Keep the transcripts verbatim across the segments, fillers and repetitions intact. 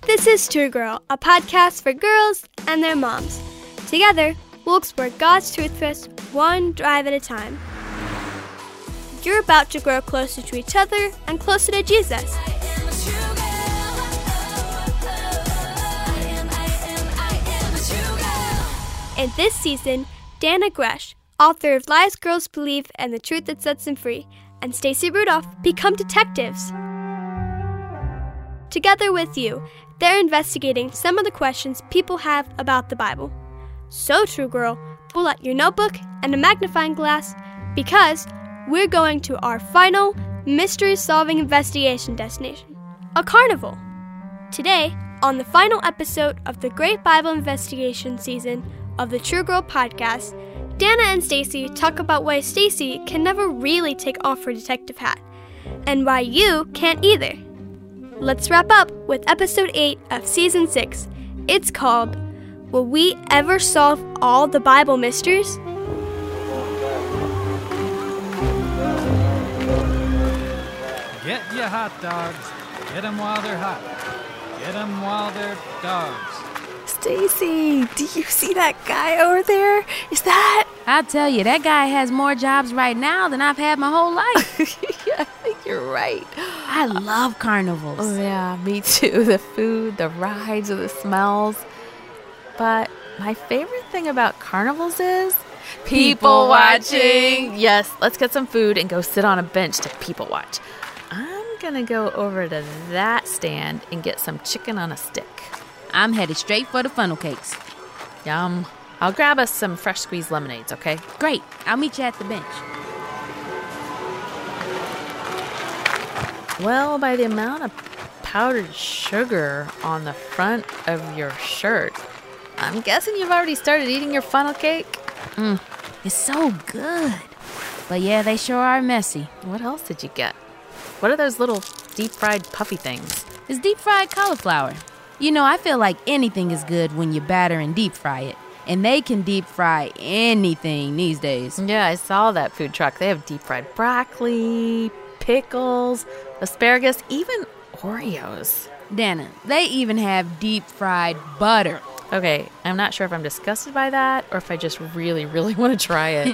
This is True Girl, a podcast for girls and their moms. Together, we'll explore God's truth for us one drive at a time. You're about to grow closer to each other and closer to Jesus. In this season, Dana Gresh, author of Lies Girls Believe and the Truth That Sets Them Free, and Stacy Rudolph become detectives. Together with you, they're investigating some of the questions people have about the Bible. So, True Girl, pull out your notebook and a magnifying glass because we're going to our final mystery-solving investigation destination, a carnival. Today, on the final episode of the Great Bible Investigation season of the True Girl podcast, Dana and Stacy talk about why Stacy can never really take off her detective hat, and why you can't either. Let's wrap up with episode eight of season six. It's called, Will We Ever Solve All the Bible Mysteries? Get your hot dogs. Get them while they're hot. Get them while they're dogs. Stacy, do you see that guy over there? Is that... I tell you, that guy has more jobs right now than I've had my whole life. Yeah, I think you're right. I love carnivals. Oh, yeah, me too. The food, the rides, or the smells. But my favorite thing about carnivals is... People watching. Yes, let's get some food and go sit on a bench to people watch. I'm going to go over to that stand and get some chicken on a stick. I'm headed straight for the funnel cakes. Yum. I'll grab us some fresh squeezed lemonades, okay? Great. I'll meet you at the bench. Well, by the amount of powdered sugar on the front of your shirt, I'm guessing you've already started eating your funnel cake? Mm, it's so good. But yeah, they sure are messy. What else did you get? What are those little deep-fried puffy things? It's deep-fried cauliflower. You know, I feel like anything is good when you batter and deep fry it. And they can deep fry anything these days. Yeah, I saw that food truck. They have deep fried broccoli, pickles, asparagus, even Oreos. Dana, they even have deep fried butter. Okay, I'm not sure if I'm disgusted by that or if I just really, really want to try it.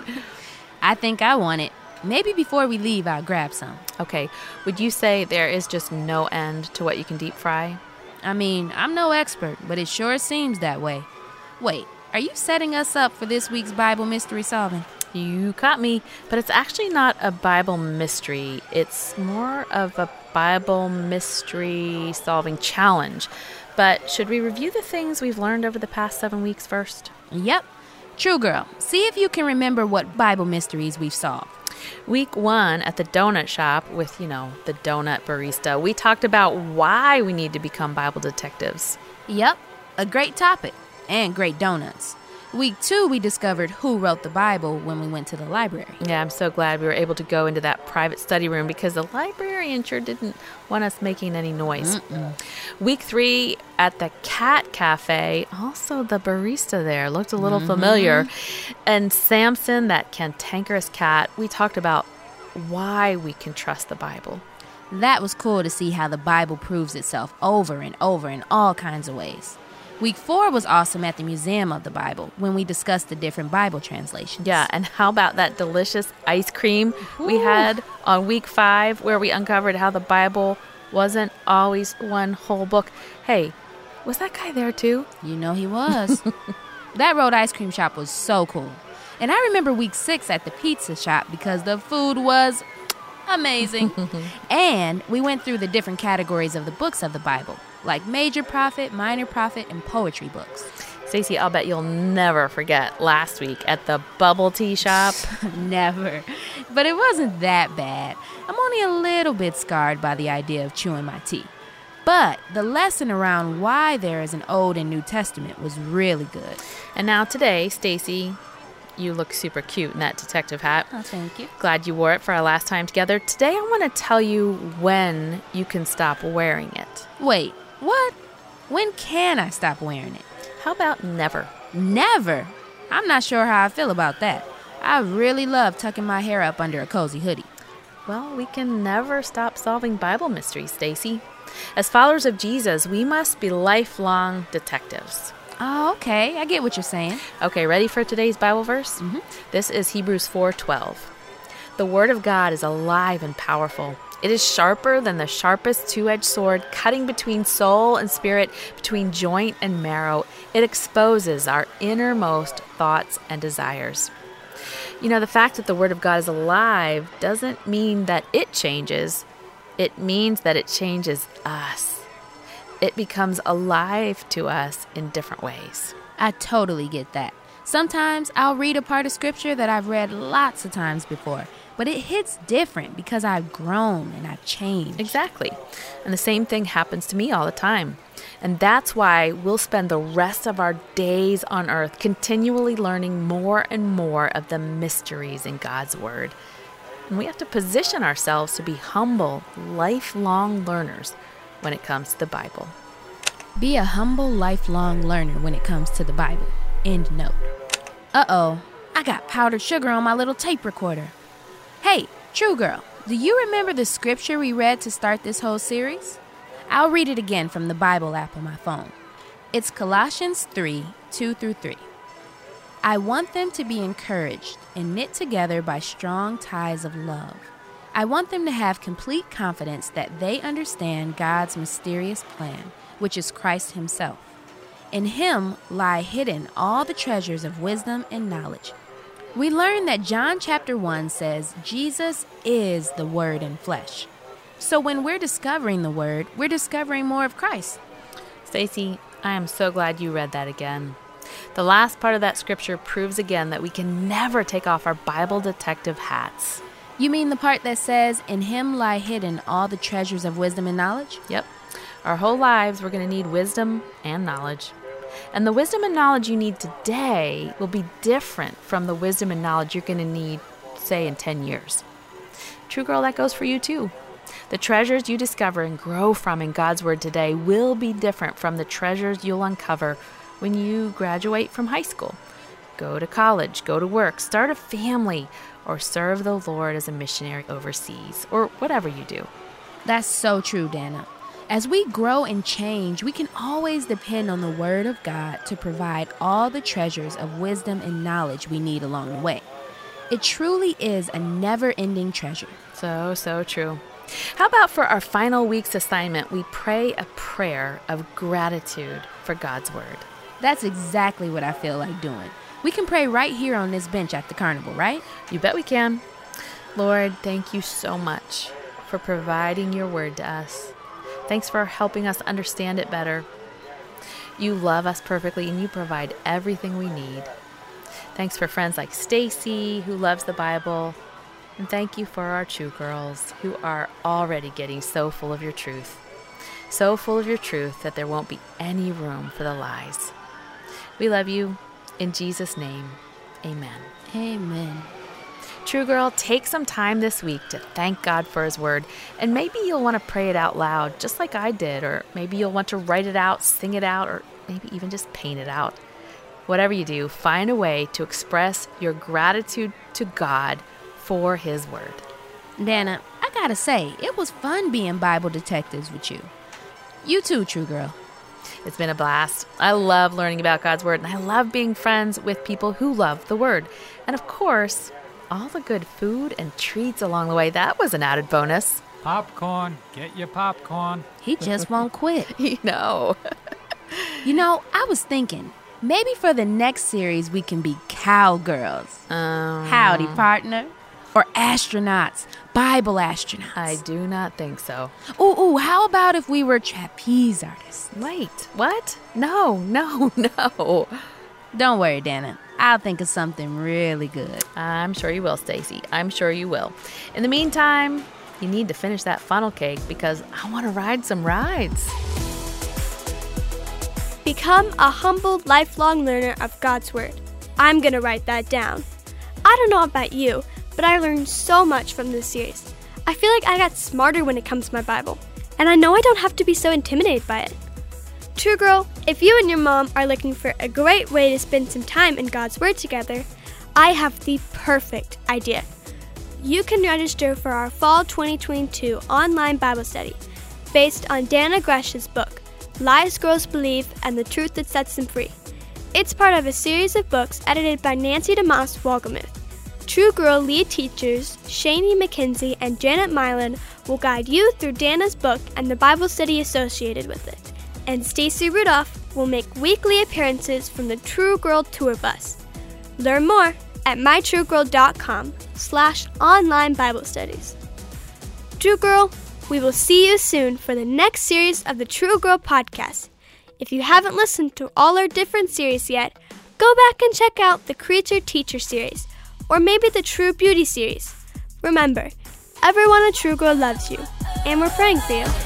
I think I want it. Maybe before we leave, I'll grab some. Okay, would you say there is just no end to what you can deep fry? I mean, I'm no expert, but it sure seems that way. Wait, are you setting us up for this week's Bible mystery solving? You caught me, but it's actually not a Bible mystery. It's more of a Bible mystery solving challenge. But should we review the things we've learned over the past seven weeks first? Yep. True Girl, see if you can remember what Bible mysteries we've solved. Week one at the donut shop with, you know, the donut barista, we talked about why we need to become Bible detectives. Yep, a great topic and great donuts. Week two, we discovered who wrote the Bible when we went to the library. Yeah, I'm so glad we were able to go into that private study room because the librarian sure didn't want us making any noise. Mm-mm. Week three at the Cat Cafe, also the barista there looked a little mm-hmm. familiar. And Samson, that cantankerous cat, we talked about why we can trust the Bible. That was cool to see how the Bible proves itself over and over in all kinds of ways. Week four was awesome at the Museum of the Bible when we discussed the different Bible translations. Yeah, and how about that delicious ice cream Ooh. we had on week five where we uncovered how the Bible wasn't always one whole book? Hey, was that guy there too? You know he was. That road ice cream shop was so cool. And I remember week six at the pizza shop because the food was amazing. And we went through the different categories of the books of the Bible, like major prophet, minor prophet, and poetry books. Stacey, I'll bet you'll never forget last week at the bubble tea shop. Never. But it wasn't that bad. I'm only a little bit scarred by the idea of chewing my tea. But the lesson around why there is an Old and New Testament was really good. And now today, Stacey, you look super cute in that detective hat. Oh, thank you. Glad you wore it for our last time together. Today I want to tell you when you can stop wearing it. Wait, what? When can I stop wearing it? How about never? Never? I'm not sure how I feel about that. I really love tucking my hair up under a cozy hoodie. Well, we can never stop solving Bible mysteries, Stacy. As followers of Jesus, we must be lifelong detectives. Oh, okay. I get what you're saying. Okay, ready for today's Bible verse? Mhm. This is Hebrews four twelve. The Word of God is alive and powerful. It is sharper than the sharpest two-edged sword, cutting between soul and spirit, between joint and marrow. It exposes our innermost thoughts and desires. You know, the fact that the Word of God is alive doesn't mean that it changes. It means that it changes us. It becomes alive to us in different ways. I totally get that. Sometimes I'll read a part of scripture that I've read lots of times before, but it hits different because I've grown and I've changed. Exactly. And the same thing happens to me all the time. And that's why we'll spend the rest of our days on earth continually learning more and more of the mysteries in God's Word. And we have to position ourselves to be humble, lifelong learners when it comes to the Bible. Be a humble, lifelong learner when it comes to the Bible. End note. Uh-oh, I got powdered sugar on my little tape recorder. Hey, True Girl, do you remember the scripture we read to start this whole series? I'll read it again from the Bible app on my phone. It's Colossians three, two through three. I want them to be encouraged and knit together by strong ties of love. I want them to have complete confidence that they understand God's mysterious plan, which is Christ Himself. In Him lie hidden all the treasures of wisdom and knowledge. We learn that John chapter one says Jesus is the Word in flesh. So when we're discovering the Word, we're discovering more of Christ. Stacy, I am so glad you read that again. The last part of that scripture proves again that we can never take off our Bible detective hats. You mean the part that says, in Him lie hidden all the treasures of wisdom and knowledge? Yep. Our whole lives we're going to need wisdom and knowledge. And the wisdom and knowledge you need today will be different from the wisdom and knowledge you're going to need, say, in ten years. True Girl, that goes for you too. The treasures you discover and grow from in God's Word today will be different from the treasures you'll uncover when you graduate from high school, go to college, go to work, start a family, or serve the Lord as a missionary overseas, or whatever you do. That's so true, Dana. As we grow and change, we can always depend on the Word of God to provide all the treasures of wisdom and knowledge we need along the way. It truly is a never-ending treasure. So, so true. How about for our final week's assignment, we pray a prayer of gratitude for God's Word? That's exactly what I feel like doing. We can pray right here on this bench at the carnival, right? You bet we can. Lord, thank you so much for providing your Word to us. Thanks for helping us understand it better. You love us perfectly and you provide everything we need. Thanks for friends like Stacy, who loves the Bible. And thank you for our True Girls, who are already getting so full of your truth. So full of your truth that there won't be any room for the lies. We love you. In Jesus' name, amen. Amen. True Girl, take some time this week to thank God for His Word. And maybe you'll want to pray it out loud, just like I did. Or maybe you'll want to write it out, sing it out, or maybe even just paint it out. Whatever you do, find a way to express your gratitude to God for His Word. Dana, I gotta say, it was fun being Bible detectives with you. You too, True Girl. It's been a blast. I love learning about God's Word, and I love being friends with people who love the Word. And of course, all the good food and treats along the way. That was an added bonus. Popcorn. Get your popcorn. He just won't quit. You know. You know, I was thinking, maybe for the next series we can be cowgirls. Um, Howdy, partner. Or astronauts. Bible astronauts. I do not think so. Ooh, ooh, how about if we were trapeze artists? Wait, what? No, no, no. Don't worry, Dana. I'll think of something really good. I'm sure you will, Stacy. I'm sure you will. In the meantime, you need to finish that funnel cake because I want to ride some rides. Become a humble, lifelong learner of God's Word. I'm going to write that down. I don't know about you, but I learned so much from this series. I feel like I got smarter when it comes to my Bible, and I know I don't have to be so intimidated by it. True Girl, if you and your mom are looking for a great way to spend some time in God's Word together, I have the perfect idea. You can register for our Fall twenty twenty-two online Bible study. based on Dannah Gresh's book, Lies Girls Believe and the Truth That Sets Them Free. It's part of a series of books edited by Nancy DeMoss Wolgemuth. True Girl lead teachers Shani McKenzie and Janet Milan will guide you through Dannah's book and the Bible study associated with it. And Stacy Rudolph will make weekly appearances from the True Girl tour bus. Learn more at mytruegirl.com slash online Bible studies. True Girl, we will see you soon for the next series of the True Girl podcast. If you haven't listened to all our different series yet, go back and check out the Creature Teacher series, or maybe the True Beauty series. Remember, everyone at True Girl loves you, and we're praying for you.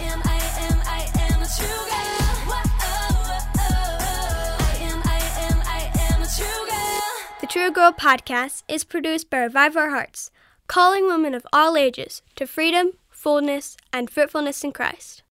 The True Girl podcast is produced by Revive Our Hearts, calling women of all ages to freedom, fullness, and fruitfulness in Christ.